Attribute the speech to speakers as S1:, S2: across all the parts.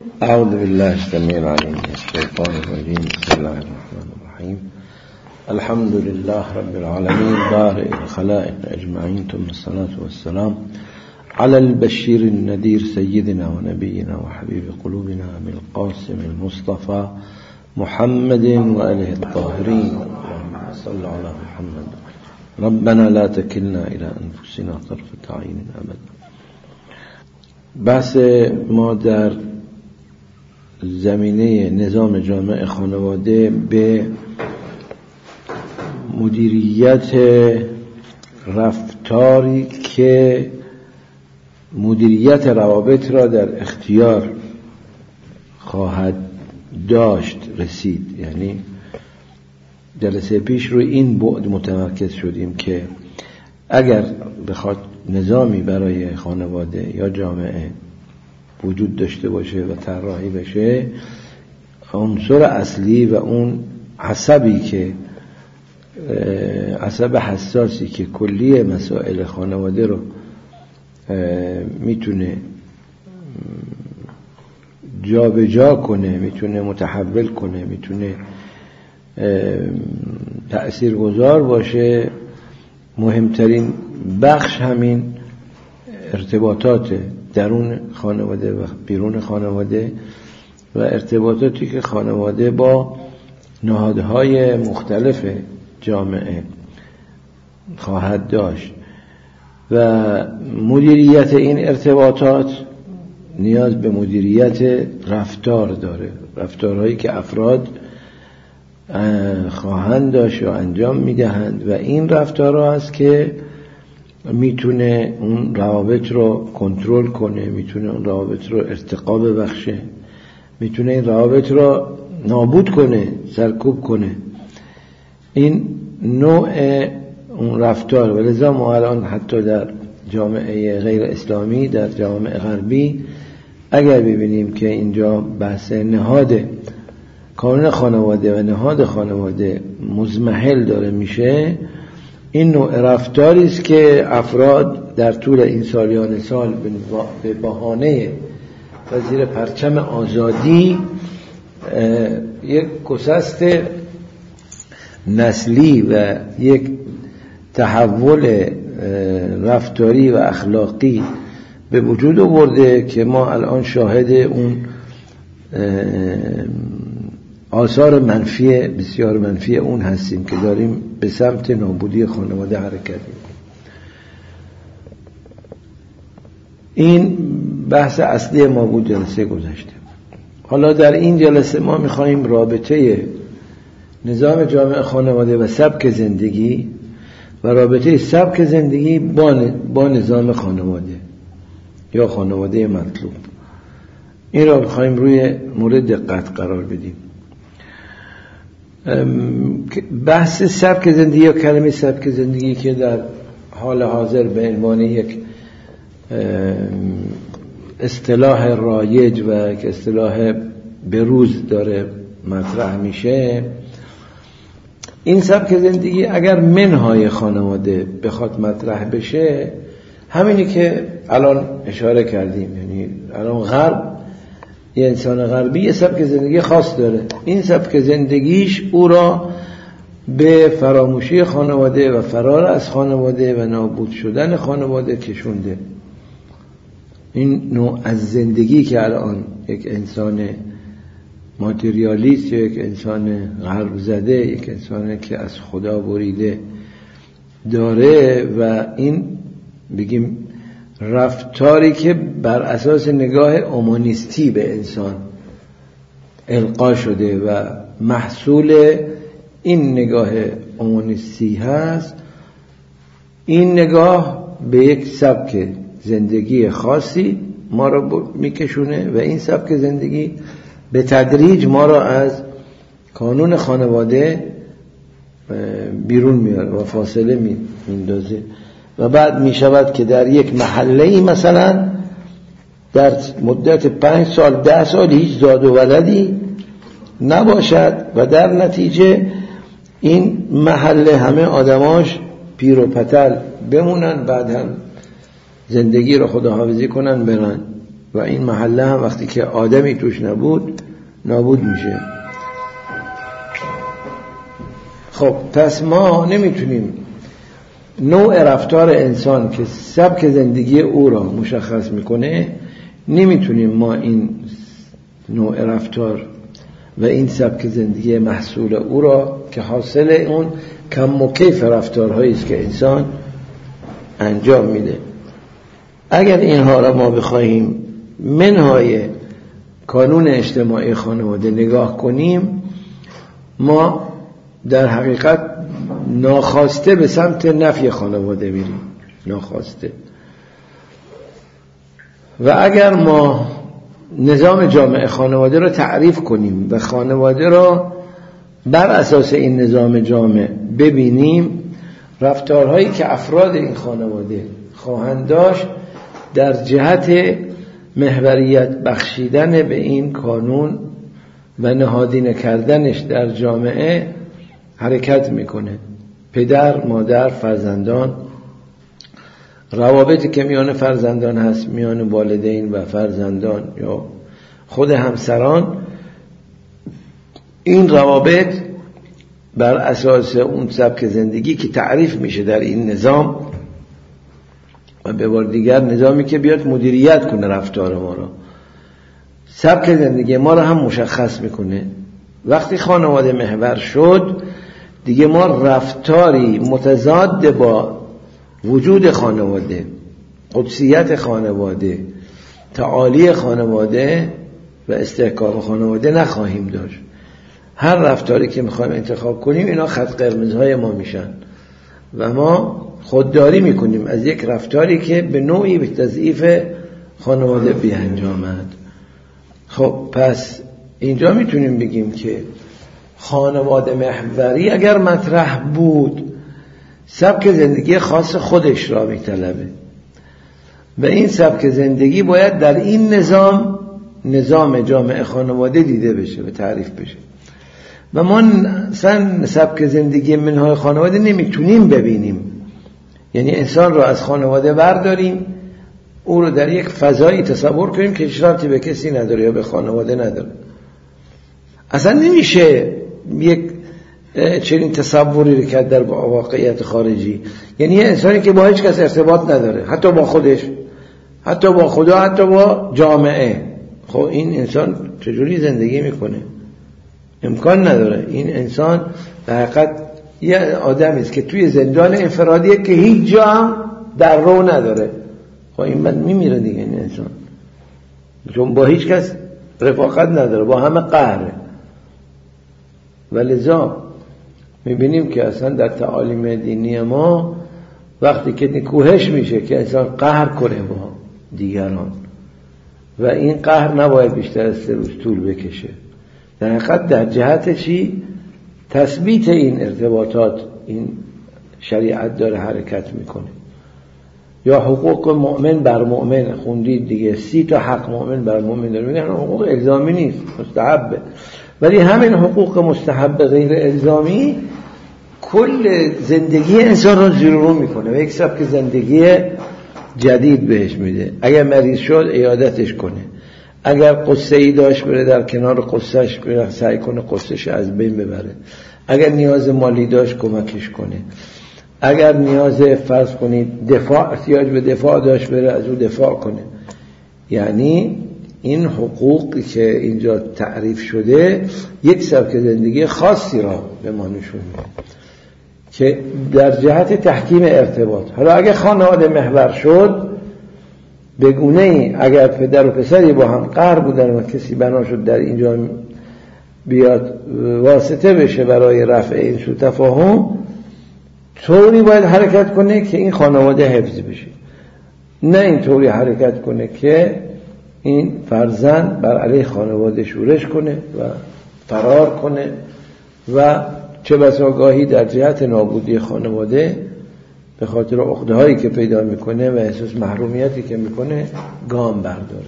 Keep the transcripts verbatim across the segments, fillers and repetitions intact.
S1: اعوذ بالله السميع العليم من الشيطان الرجيم. بسم الله الرحمن الرحيم. الحمد لله رب العالمين بارئ الخلائق اجمعين، ثم الصلاة والسلام على البشير النذير سيدنا ونبينا وحبيب قلوبنا أبي القاسم المصطفى محمد وآله الطاهرين. اللهم صل على محمد. ربنا لا تكلنا إلى أنفسنا طرفة عين أبدا. بحث ما در زمینه نظام جامع خانواده به مدیریت رفتاری که مدیریت روابط را در اختیار خواهد داشت رسید. یعنی جلسه پیش روی این بعد متمرکز شدیم که اگر بخواد نظامی برای خانواده یا جامعه وجود داشته باشه و طراحی بشه، عنصر اصلی و اون عصبی که عصب حساسی که کلیه مسائل خانواده رو میتونه جا به جا کنه، میتونه متحول کنه، میتونه تأثیرگذار باشه، مهمترین بخش همین ارتباطات درون خانواده و بیرون خانواده و ارتباطاتی که خانواده با نهادهای مختلف جامعه خواهد داشت و مدیریت این ارتباطات نیاز به مدیریت رفتار داره، رفتارهایی که افراد خواهند داشت و انجام میدهند و این رفتارها هست که میتونه اون روابط رو کنترل کنه، میتونه اون روابط رو ارتقا ببخشه، میتونه این روابط رو نابود کنه، سرکوب کنه. این نوع اون رفتار. و لذا ما الان حتی در جامعه غیر اسلامی، در جامعه غربی، اگر ببینیم که اینجا بحث نهاد کانون خانواده و نهاد خانواده مزمحل داره میشه، این نوع رفتاری است که افراد در طول این سالیان سال به بهانه و زیر پرچم آزادی یک گسست نسلی و یک تحول رفتاری و اخلاقی به وجود آورده که ما الان شاهد اون آثار منفی بسیار منفی اون هستیم که داریم به سمت نابودی خانواده حرکت می‌کنیم. این بحث اصلی ما بود جلسه گذشته. حالا در این جلسه ما می‌خوایم رابطه نظام جامع خانواده و سبک زندگی و رابطه سبک زندگی با با نظام خانواده یا خانواده مطلوب، این را می‌خوایم روی مورد دقت قرار بدیم. بحث سبک زندگی یا کلمه سبک زندگی که در حال حاضر به عنوان یک اصطلاح رایج و یک اصطلاح بروز داره مطرح میشه، این سبک زندگی اگر منهای خانواده بخواد مطرح بشه، همینی که الان اشاره کردیم. یعنی الان غرب، یه انسان غربی یه سبک زندگی خاص داره، این سبک زندگیش او را به فراموشی خانواده و فرار از خانواده و نابود شدن خانواده کشونده. این نوع از زندگی که الان یک انسان ماتریالیست یا یک انسان غرب زده، یک انسان که از خدا بریده داره و این بگیم رفتاری که بر اساس نگاه اومانیستی به انسان القا شده و محصول این نگاه اومانیستی هست، این نگاه به یک سبک زندگی خاصی ما را میکشونه و این سبک زندگی به تدریج ما را از کانون خانواده بیرون میاره و فاصله میندازه و بعد می شود که در یک محله مثلا در مدت پنج سال ده سال هیچ زاد و ولدی نباشد و در نتیجه این محله همه آدماش پیر و پتل بمونن، بعد هم زندگی رو خداحافظی کنن برن. و این محله هم وقتی که آدمی توش نبود نابود میشه. خب پس ما نمیتونیم نوع رفتار انسان که سبک زندگی او را مشخص میکنه، نمیتونیم ما این نوع رفتار و این سبک زندگی محصول او را که حاصل اون کم و کیف رفتارهایی است که انسان انجام میده، اگر اینها را ما بخواهیم منهای کانون اجتماعی خانواده نگاه کنیم، ما در حقیقت ناخواسته به سمت نفی خانواده میریم، ناخواسته. و اگر ما نظام جامعه خانواده را تعریف کنیم و خانواده را بر اساس این نظام جامعه ببینیم، رفتارهایی که افراد این خانواده خواهند داشت در جهت محوریت بخشیدن به این کانون و نهادینه کردنش در جامعه حرکت میکنه. پدر، مادر، فرزندان، روابطی که میان فرزندان هست، میان والدین و فرزندان یا خود همسران، این روابط بر اساس اون سبک زندگی که تعریف میشه در این نظام و به بار دیگر نظامی که بیاد مدیریت کنه رفتار ما را، سبک زندگی ما را هم مشخص میکنه. وقتی خانواده محور شد دیگه ما رفتاری متضاد با وجود خانواده، قدسیت خانواده، تعالی خانواده و استحکام خانواده نخواهیم داشت. هر رفتاری که میخوایم انتخاب کنیم اینا خط قرمزهای ما میشن و ما خودداری میکنیم از یک رفتاری که به نوعی به تضعیف خانواده بیانجامد. خب پس اینجا میتونیم بگیم که خانواده محوری اگر مطرح بود سبک زندگی خاص خودش را میطلبه و این سبک زندگی باید در این نظام نظام جامعه خانواده دیده بشه و تعریف بشه و ما اصلا سبک زندگی منهای خانواده نمیتونیم ببینیم. یعنی انسان را از خانواده برداریم، او رو در یک فضایی تصور کنیم که اشارتی به کسی نداره یا به خانواده نداره. اصلا نمیشه یک چنین تصوری رو کرد در واقعیت خارجی. یعنی یه انسانی که با هیچ کس ارتباط نداره، حتی با خودش، حتی با خدا، حتی با جامعه، خب این انسان چجوری زندگی میکنه؟ امکان نداره. این انسان در حقیقت یه آدمی است که توی زندان انفرادیه که هیچ جا هم در رو نداره. خب این من میمیره دیگه این انسان، چون با هیچ کس رفاقت نداره، با همه قهره. ولذا میبینیم که اصلا در تعالیم دینی ما وقتی که نکوهش میشه که انسان قهر کنه با دیگران و این قهر نباید بیشتر از سه روز طول بکشه، در حقیقت در جهت چی؟ تثبیت این ارتباطات این شریعت داره حرکت میکنه. یا حقوق مؤمن بر مؤمن خوندید دیگه، سی تا حق مؤمن بر مؤمن داره، میگن حقوق الزامی نیست، مستحبه. ولی همین حقوق مستحب غیر الزامی کل زندگی انسان رو زیرو میکنه و یک سبک زندگی جدید بهش میده. اگر مریض شد عیادتش کنه، اگر قصه ای داشت بره در کنار قصهش بره سعی کنه قصهش از بین ببره، اگر نیاز مالی داشت کمکش کنه، اگر نیاز فرض کنید دفاع احتیاج به دفاع داشت بره از او دفاع کنه. یعنی این حقوقی که اینجا تعریف شده یک سبک زندگی خاصی را به ما نشون میده که در جهت تحکیم ارتباط. حالا اگه خانواده محور شد به گونه ای اگر پدر و پسری با هم قهر بودن و کسی بنا شد در اینجا بیاد واسطه بشه برای رفع این سوء تفاهم، طوری باید حرکت کنه که این خانواده حفظ بشه، نه این طوری حرکت کنه که این فرزند بر علیه خانواده شورش کنه و فرار کنه و چه بسا گاهی در جهت نابودی خانواده به خاطر عقده هایی که پیدا میکنه و احساس محرومیتی که میکنه گام برداره.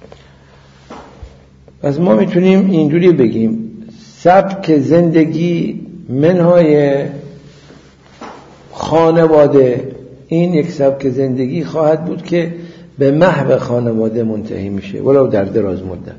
S1: پس ما میتونیم اینجوری بگیم سبک زندگی منهای خانواده این یک سبک زندگی خواهد بود که به محو خانواده منتهی میشه ولو در دراز مدت.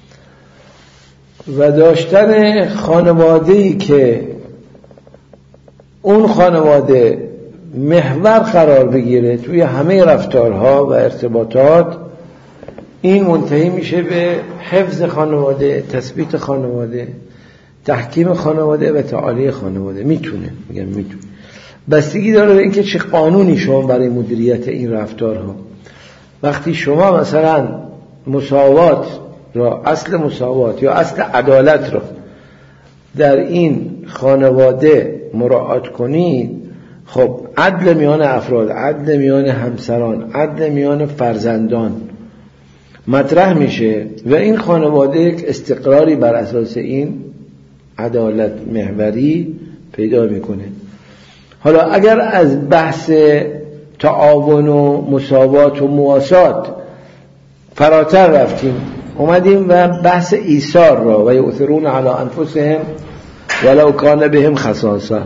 S1: و داشتن خانواده‌ای که اون خانواده محور قرار بگیره توی همه رفتارها و ارتباطات، این منتهی میشه به حفظ خانواده، تثبیت خانواده، تحکیم خانواده و تعالی خانواده. میتونه، میگم میتونه، بستگی داره به اینکه چه قانونی شما برای مدیریت این رفتارها. وقتی شما مثلا مساوات را، اصل مساوات یا اصل عدالت را در این خانواده مراعات کنید، خب عدل میان افراد، عدل میان همسران، عدل میان فرزندان مطرح میشه و این خانواده یک استقراری بر اساس این عدالت محوری پیدا میکنه. حالا اگر از بحث تعاون و مساوات و مواسات فراتر رفتیم، اومدیم و بحث ایثار را و یؤثرون علی انفسهم ولو کان بهم خصاصه،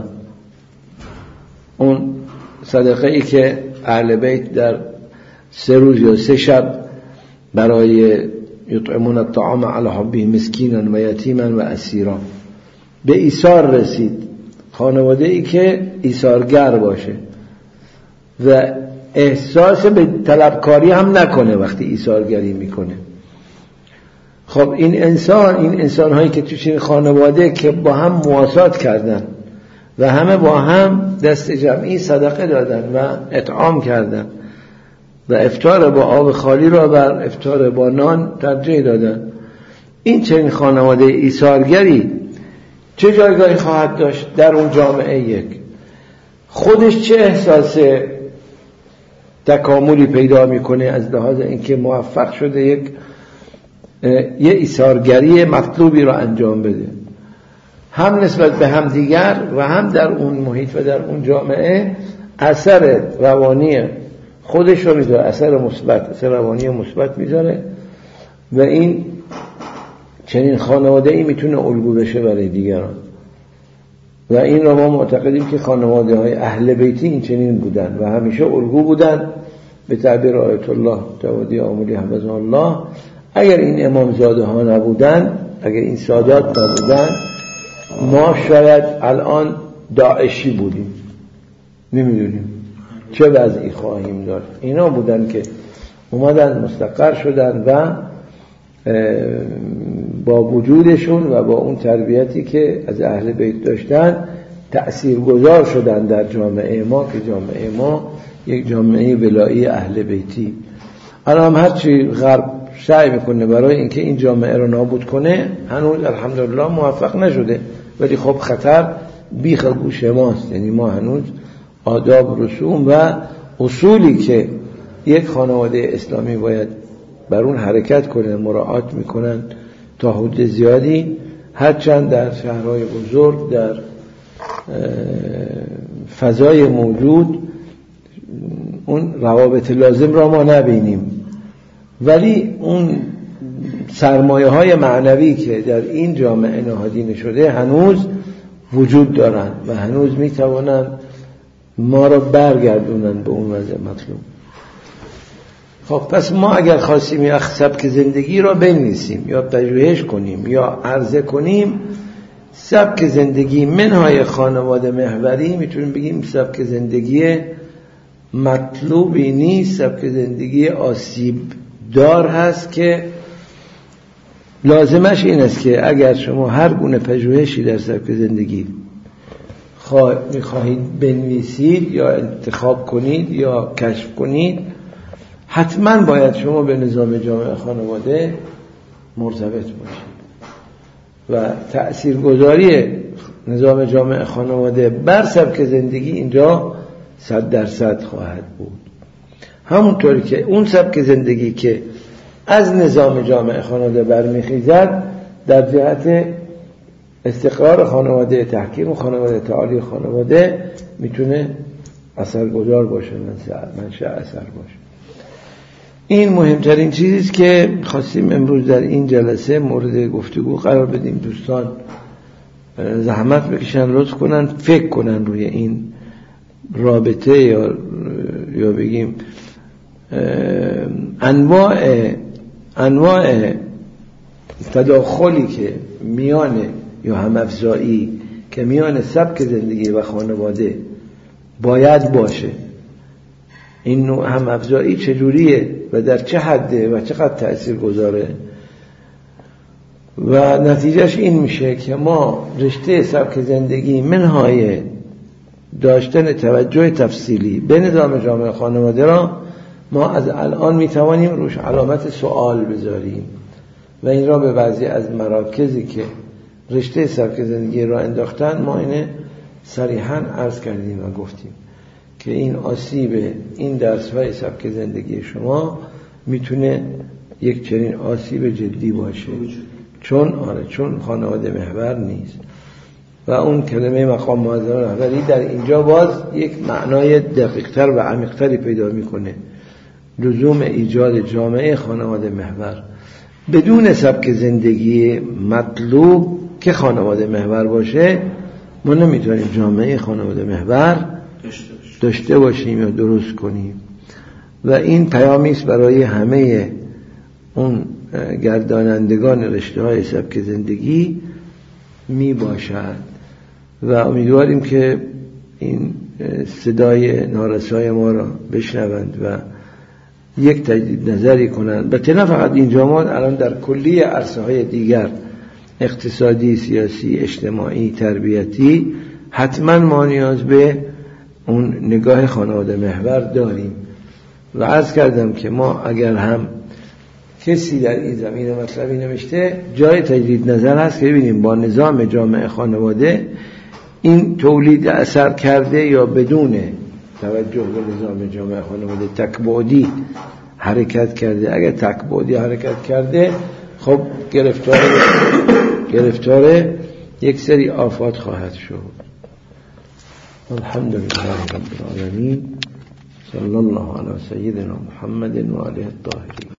S1: اون صدقه ای که اهل بیت در سه روز یا سه شب برای یطعمون الطعام علی حبه مسکینا و یتیما و اسیرا به ایثار رسید. خانواده ای که ایثارگر باشه و احساس به طلبکاری هم نکنه وقتی ایثارگری میکنه. خب این انسان، این انسان هایی که توی این خانواده که با هم مواسات کردن و همه با هم دست جمعی صدقه دادن و اطعام کردن و افطار با آب خالی را بر افطار با نان ترجیح دادن، این چنین خانواده ایثارگری چه جایگاهی خواهد داشت در اون جامعه؟ یک، خودش چه احساس تکاملی پیدا میکنه از لحاظ اینکه موفق شده یک یه ایثارگری مطلوبی را انجام بده، هم نسبت به هم دیگر و هم در اون محیط و در اون جامعه اثر روانی خودش رو میذاره، اثر مثبت، اثر روانی مثبت میذاره و این چنین خانواده ای میتونه الگو بشه برای دیگران. و این را ما معتقدیم که خانواده های اهل بیتی این چنین بودن و همیشه الگو بودن. به تعبیر آیت الله توادی آمولی حفظه الله، اگر این امامزاده ها نبودن، اگر این سادات نبودن، ما شاید الان داعشی بودیم، نمیدونیم چه وضعی خواهیم داشت. اینا بودن که اومدن مستقر شدن و با وجودشون و با اون تربیتی که از اهل بیت داشتن تأثیرگذار شدن در جامعه ما که جامعه ما یک جامعه ولایی اهل بیتی. الان هرچی غرب سعی میکنه برای اینکه این جامعه رو نابود کنه، هنوز الحمدلله موفق نشده، ولی خب خطر بیخ گوش ماست. یعنی ما هنوز آداب، رسوم و اصولی که یک خانواده اسلامی باید بر اون حرکت کنه مراعات میکنن تا حد زیادی، هرچند در شهرهای بزرگ در فضای موجود اون روابط لازم را ما نبینیم، ولی اون سرمایه های معنوی که در این جامعه نهادینه شده هنوز وجود دارن و هنوز میتوانن ما را برگردونن به اون وضع مطلوب. خب پس ما اگر خواستیم یک سبک زندگی را بنویسیم یا پژوهش کنیم یا عرضه کنیم، سبک زندگی منهای خانواده محوری میتونیم بگیم سبک زندگی مطلوبی نیست، سبک زندگی آسیب دار هست که لازمش این است که اگر شما هر گونه پژوهشی در سبک زندگی میخواهید بنویسید یا انتخاب کنید یا کشف کنید، حتما باید شما به نظام جامعه خانواده مرتبط باشید و تأثیرگذاری نظام جامعه خانواده بر سبک زندگی اینجا صد درصد خواهد بود. همونطوری که اون سبک زندگی که از نظام جامعه خانواده برمیخیزد در جهت استقرار خانواده، تحکیم خانواده، تعالی خانواده میتونه اثرگذار باشه، منشأ اثر باشه. این مهمترین چیزیست که خواستیم امروز در این جلسه مورد گفتگو قرار بدیم. دوستان زحمت بکشن، لطف کنن، فکر کنن روی این رابطه یا یا بگیم انواع انواع تداخلی که میان یا هم‌افزایی که میان سبک زندگی و خانواده باید باشه، این نوع هم‌افزایی چجوریه و در چه حده و چقدر تأثیر گذاره، و نتیجهش این میشه که ما رشته سبک زندگی منهای داشتن توجه تفصیلی به نظام جامعه خانواده را ما از الان میتوانیم روش علامت سوال بذاریم و این را به بعضی از مراکزی که رشته سبک زندگی را انداختن ما اینه صریحاً عرض کردیم و گفتیم که این آسیب این درس‌های سبک زندگی شما میتونه یک چنین آسیب جدی باشه، چون آره چون خانواده محور نیست و اون کلمه مقام معظم رهبری در اینجا باز یک معنای دقیق‌تر و عمیق‌تری پیدا میکنه. لزوم ایجاد جامعه خانواده محور بدون سبک زندگی مطلوب که خانواده محور باشه ما نمیتونیم جامعه خانواده محور داشته باشیم یا درست کنیم و این پیامی است برای همه اون گردانندگان رشته های سبک زندگی می باشد و امیدواریم که این صدای نارسای ما را بشنوند و یک تجدید نظری کنند. البته نه فقط اینجا، ما الان در کلی عرصه های دیگر اقتصادی، سیاسی، اجتماعی، تربیتی حتما ما نیاز به اون نگاه خانواده محور داریم و عرض کردم که ما اگر هم کسی در این زمینه مطلبی نوشته جای تجدید نظر هست که ببینیم با نظام جامعه خانواده این تولید اثر کرده یا بدون توجه به نظام جامعه خانواده تکبعدی حرکت کرده. اگر تکبعدی حرکت کرده خب گرفتار گرفتار یک سری آفات خواهد شد. الحمدلله رب العالمین، صلی الله علی سیدنا محمد و آله الطاهرین.